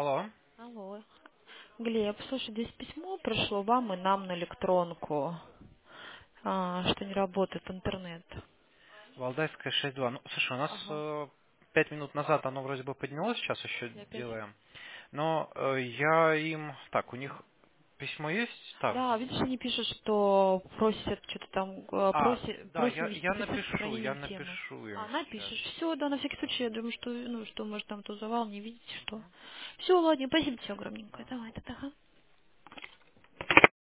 Алло. Алло. Глеб, слушай, здесь письмо пришло вам и нам на электронку, что не работает интернет. Валдайская 6.2. Ну, слушай, у нас Ага. 5 минут назад оно вроде бы поднялось, сейчас еще И опять? делаем. Но я им... Так, у них письмо есть? Так. Да, видишь, они пишут, что просят что-то там, Да, просим я, вести я писать напишу, я сохранением темы. напишу им сейчас. Напишешь. Все, да, на всякий Да. случай, я думаю, что, что может там тузовал, не видите, что. Мгм. Все, ладно, спасибо тебе огромненькое. Да. Давай, ага.